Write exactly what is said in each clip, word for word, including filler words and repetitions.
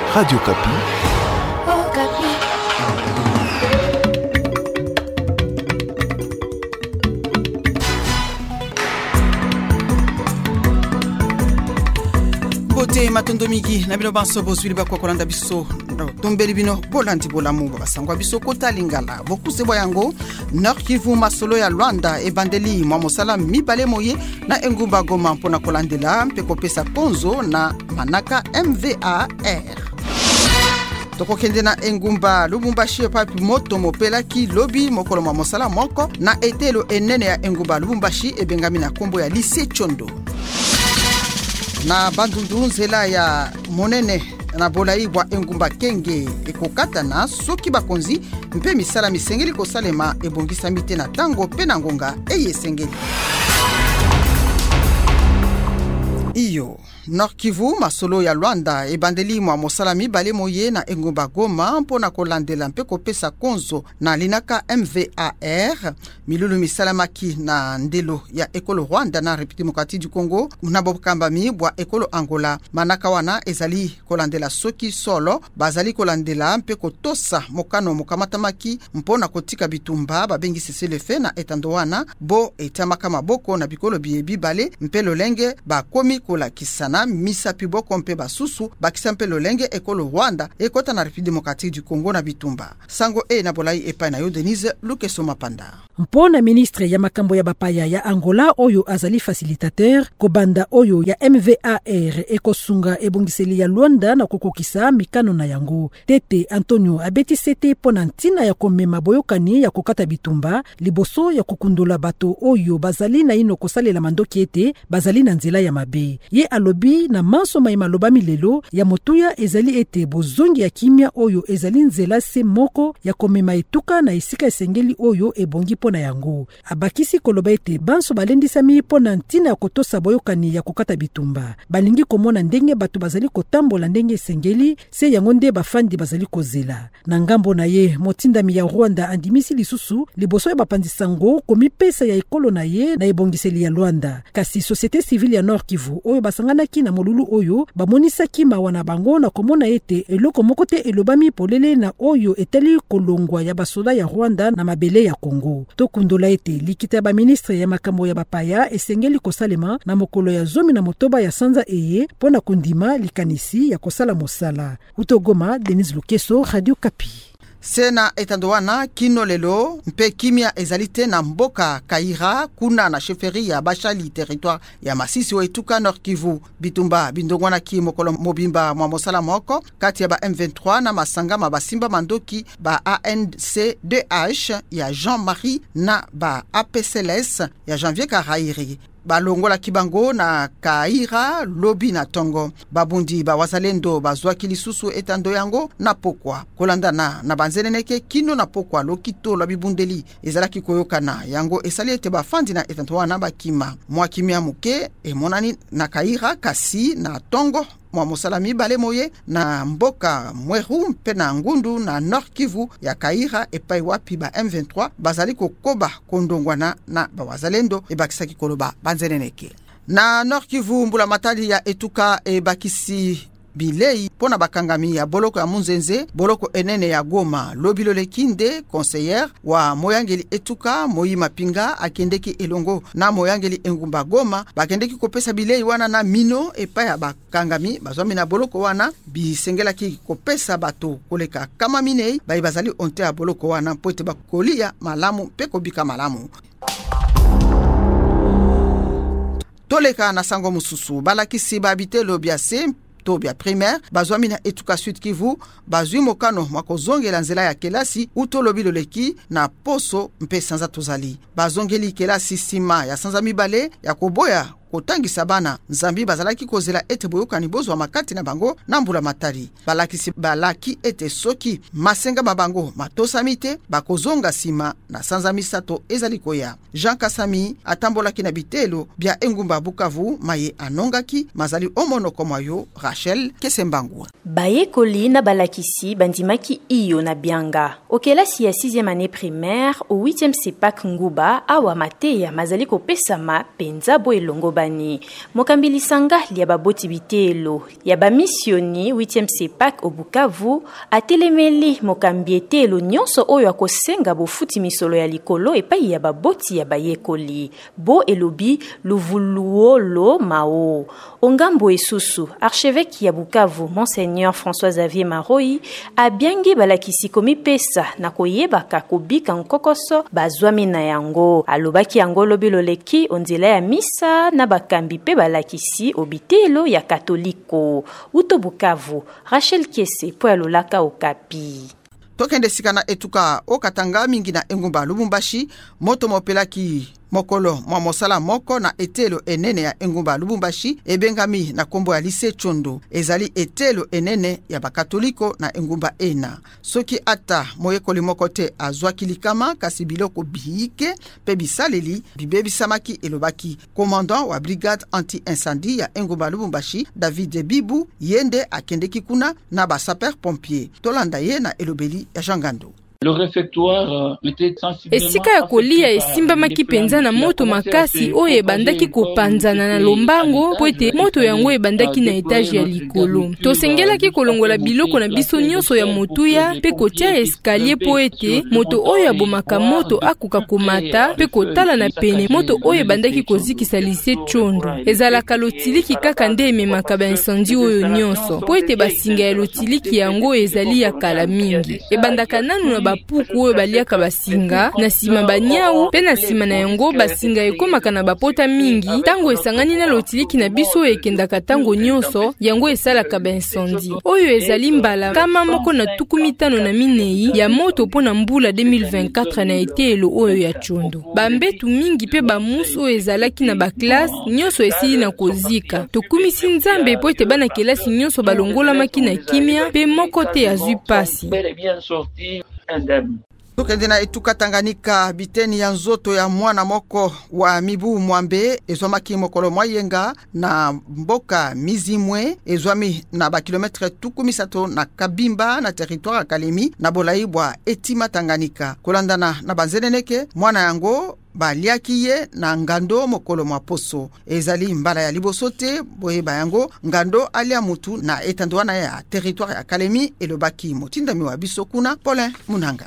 Radio Kapi. Oh, Kapi. Bote matondo migi na bino banso bozwili bakwa kolanda biso tombeli bino bolandi bolamu basangwa biso kota lingala bokuse boyango Nord Kivu masolo ya Luanda ebandeli mwa mosala mibale moye na engumba Goma mpona kolandela mpe kopesa konzo na manaka M V A R. Toko kende na engumba Lubumbashi papi moto mopela ki lobi mokolo mwa mosala moko na etelo enene ya engumba Lubumbashi ebengami na kombo ya Lycée Chondo. Na bandundu nzela ya monene na bolai bwa engumba Kenge ekokata na soki bakonzi mpe misala misengeli kosalema ebongisa mite na tango pe na ngonga eye sengeli. Iyo Nord Kivu masolo ya Luanda ebandeli mwa mosala mibale moye na engumba Goma mpona kolandela mpe kopesa konzo na linaka M V A R milulu misala maki na ndelo ya ekolo Rwanda na République démocratique du Congo na bokambami bwa ekolo Angola manaka wana ezali kolandela soki solo bazali kolandela mpe kotosa mokano mokamatamaki mpona kotika bitumba babengi seselefe na etando wana bo etamaka maboko na bikolo biyebi bale mpe lolenge bakomi kola kisana misa pibo kompe basusu bakisa mpe lolenge ekolo Rwanda ekota na République démocratique du Congo na bitumba sango e na bolai epai na yo Denise Lukeso Mapanda. Mpona ministre ya makambo ya bapaya ya Angola oyo azali facilitateur kobanda oyo ya M V A R ekosunga ebongiseli ya Luanda na kokokisa mikano na yango Tete Antonio abeti sete pona ntina ya komema boyokani ya kokata bitumba liboso ya kukundola bato oyo bazali na ino kosalela mandoki ete bazali na nzela ya mabe ye alobi na manso mai maloba milelo ya motuya ezali ete bozongi ya kimia oyo ezali nzela se moko ya komema etuka na esika esengeli oyo ebongi pona yango abakisi koloba ete banso balendisami pona ntina ya kotosa boyokani ya kokata bitumba balingi komona ndenge bato bazali kotambola ndenge esengeli se yango nde bafandi bazali kozela na ngambo na ye motindami ya Rwanda andimisi lisusu liboso ya bapandisango komipesa ya ekolo na ye na ebongiseli ya Luanda kasi société civile ya Nord Kivu oyo basanganaki na molulu oyo bamonisaki mawa na bango na komona ete eloko moko te elobami polele na oyo etali kolongwa ya basoda ya Rwanda na mabele ya Congo tokundola ete likita ba ministre ya makambo ya bapaya esengeli kosalema na mokolo ya zomi na motoba ya sanza eye pona kundima likanisi ya kosala mosala utogoma Denise Lukeso Radio Kapi. Sena etandoana kino lelo mpe kimia ezalite na mboka Kaira kuna na sheferi ya Bashali territoire ya Masisi wa etuka Nord Kivu bitumba bindongwana ki mokolo mobimba mwa mosala moko kati ya ba M vingt-trois na masanga mabasimba mandoki ba A N C deux H ya Jean-Marie na ba A P C L S ya Janvier Karairi balongola kibango na Kaira lobi na tongo babundi ba wazalendo bazwaki lisusu etando yango na pokwa kolandana na banzeleneke kino na pokwa lokito la bibundeli ezalaki koyokana yango esali ete bafandi na etando wana bakima mwa kimia muke emonani na Kaira kasi na tongo mwa mosala mibale moye na mboka Mweru mpe na ngundu na Nord Kivu ya Kaira epai wapi ba M vingt-trois bazali kokoba kondongwana na bawazalendo ebakisaki koloba banzeneneke na Nord Kivu mbula matali ya etuka ebakisi bilei pona bakangami ya boloko ya munzenze boloko enene ya Goma lobilo lekinde conseillère wa moyangeli etuka moyi mapinga akendeki elongo na moyangeli engumba Goma bakendeki kopesa bilei wana na mino epa ya bakangami bazwami na boloko wana bisengelaki kopesa bato koleka kama minei bai bazali onte ya boloko wana pote bakolia malamu pe kobika malamu. Toleka na sango mususu balakisi babite lobiase tobia primaire bazwami na etuka Sud Kivu bazwi mokano makozongela nzela ya kelasi utolobilo leki na poso mpe sanza tozali bazongeli kelasi sima ya sanza mibale ya koboya kotangisa bana nzambi bazalaki kozela ete boyokani bozwa makati na bango na mbula matari balakisi balaki ete soki masenga mabango matosamite bakozonga sima na sanza misato ezali koya. Jean Kasami atambolaki na bitelo bia engumba Bukavu maye anongaki mazali omonoko mwayo Rachel Kesembangu bayekoli na balakisi bandimaki iyo na bianga okelasi ya sixième année primaire au huitième sepak nguba awa mateya mazali kopesama penza boelongo Bani. Mokambilisanga lia baboti bitelo ya bamisioni huitième sepak au Bukavu atelemeli mokambietelo nyonso oyo akosenga bofuti misolo ya likolo epai ya baboti ya bayekoli bo elobi luvuluolo mao. Ongambo esusu archevêque ya Bukavu Monseigneur François Xavier Maroi abiangi balakisi komi pesa na koyebaka kobika nkokoso bazwami na yango. Alobaki yango lobilo leki onzela ya misa na bakambi pe balakisi obitelo ya katoliko. Uto Bukavu, Rachel Kiese po alolaka Okapi. Tokende sikana etuka okatanga mingi na engumba Lubumbashi moto mopelaki mokolo mwa mosala moko na etelo enene ya engumba Lubumbashi ebengami na kombo ya Lycée Chondo ezali etelo enene ya bakatoliko na engumba ena. Soki ata moyekoli moko te azwaki likama kasi biloko bihike pe bisaleli bibebisamaki elobaki commandant wa brigade anti-incendie ya engumba Lubumbashi David Bibu yende akendeki kuna na ba sapeur pompier tolanda ye na elobeli ya Jangando. Le réfectoire était sensiblement esika ya kolia esimbamaki penza na moto makasi oyo ebandaki kopanzana na lombango po ete moto yango ebandaki na etage ya likolo. Tosengelaki kolongola biloko na biso nyonso ya motuya mpe kotia eskalier po ete moto oyo abomaka moto akuka komata mpe kotala na pene moto oyo ebandaki kozikisa Lycée Chondo. Ezalaka lotiliki kaka nde ememaka ba incendie oyo nyonso po ete basinga ya lotiliki yango ezali ya kala mingi. Ebandaka nanu na bapuku oyo baliaka basinga na sima banyau pe na sima na yango basinga ekomaka na bapota mingi tango esangani na lotiliki na biso ekendaka tango nyonso yango esalaka ba incendie oyo ezali mbala kama moko na tuku mitano na minei ya moto po na mbula deux mille vingt-quatre na etelo oyo ya Chondo. Bambetu mingi pe bamusu oyo ezalaki na baklase nyonso esili na kozika. Tokumisi Nzambe po ete bana kelasi nyonso balongolamaki na kimia pe moko te azwi pasi. Tokende na etuka Tanganyika biteni ya nzoto ya mwana moko wa mibu mwambe ezwamaki mokolo mwayenga na mboka Mizimwe ezwami na ba kilometre tuku misato na Kabimba na territoire ya Kalemi na bolaibwa etima Tanganyika kolandana na banzeneneke mwana yango baliaki ye na ngando mokolo mwa poso ezali mbala ya liboso te boyeba yango ngando alia mutu na etandwana ya territoire ya Kalemi elobaki motindami wa biso kuna Paulin Munanga.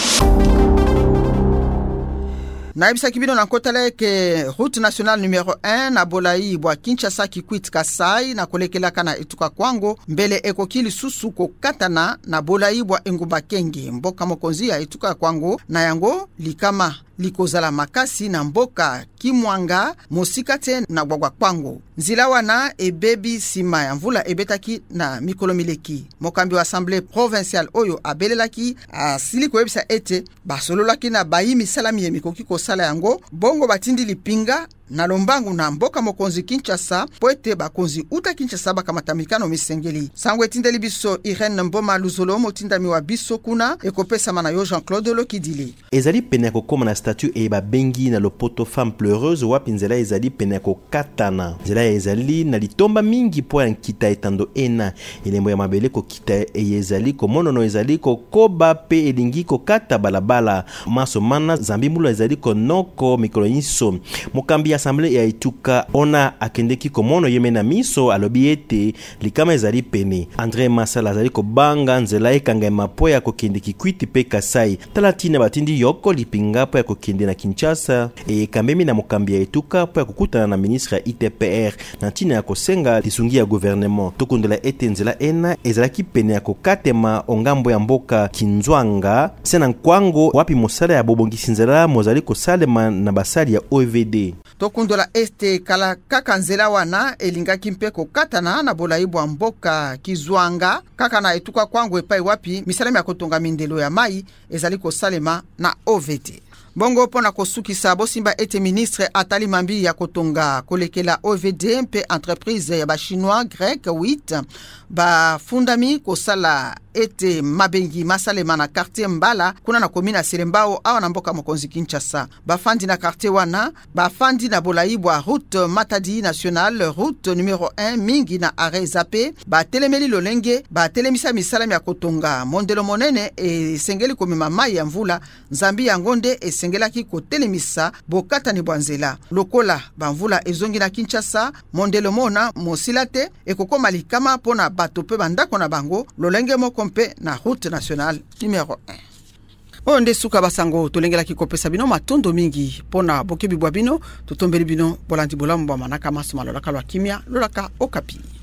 Naibisa kibino na kotale ke route nationale numéro un na bolai bwa Kinshasa Kikwit Kasai na kolekelaka na etuka kwango mbele ekokili susu ko katana na bolai bwa engumba Kenge mboka mokonzi ya etuka kwango na yango likama likozala makasi na mboka Kimwanga mosikate na gwagwa kwango nzila wana ebebi sima ya mvula ebetaki na mikolo mileki. Mokambi wa assemblée provinciale oyo abelelaki asili koyebisa ete basololaki na bayimi salami yemikoki kosala yango bongo batindi lipinga na lombangu na mboka mokonzi Kinshasa po ete bakonzi uta Kinshasa bakamatamikano misengeli. Sango etindeli biso Irene Mboma Luzolo motindami wa biso kuna ekopesama na yo Jean-Claude Lokidili. Ezali pene kokoma na statut e babengi na lopoto femme pleureuse wapi nzela ezali pene kokatana. Nzela ezali na litomba mingi po ya nkita etando ena elembo ya mabele kokita ezali komonono ezali kokoba pe elingi kokata balabala maso mana zambi mulu ezali konoko mikolo nyinso. Mokambi assemblée ya etuka ona akendeki komono yemena miso alobi ete likama ezali pene. André Masala azali kobanga nzela ekanga mapo ya kokendeki kwiti pe Kasai talatina batindi yoko lipinga po ya kokende na Kinshasa e kambemi na mokambi ya etuka po ya kokutana na ministre ya I T P R na ntina ya kosenga lisungi ya gouvernement tokondela ete nzela ena ezalaki pene ya kokatema ongambo ya mboka Kinzwanga sena nkwango wapi mosala ya bobongisi nzela mozali kosalema na basali ya O V D. Tokundola este kala kaka nzela wana elingaki mpe kokatana na bolaibu wa mboka Kizwanga kaka na etuka kwangu epai wapi misalema ya kotonga mindelo ya mai ezali kosalema na O V D. Bongo pona kosukisa bosimba ete ministre atali mambi ya kotonga kolekela O V D mpe entreprise ya ba chinois grec huit bafundami kosala ete mabengi masalema na quartier Mbala kuna na komina ya Selembao awa na mboka mokonzi Kinshasa. Bafandi na quartier wana bafandi na bolaibwa route Matadi nationale route numéro un mingi na arrêt zape batelemeli lolenge batelemisa misalami ya kotonga mondelo monene esengeli komema mai ya mvula nzambi ya ngonde esengelaki kotelemisa bokata ni bwanzela lokola bamvula ezongi na Kinshasa mondelo mona mosilate ekokoma likama pona bato pe bandako na bango lolenge moko mpe na route nationale numéro un. Onde suka basango tolengela kikopesa bino matondo mingi pona bokebi bwa bino tutombeli bino bolandi bolamu bwa manaka maso malolaka lwa kimia lolaka Okapi.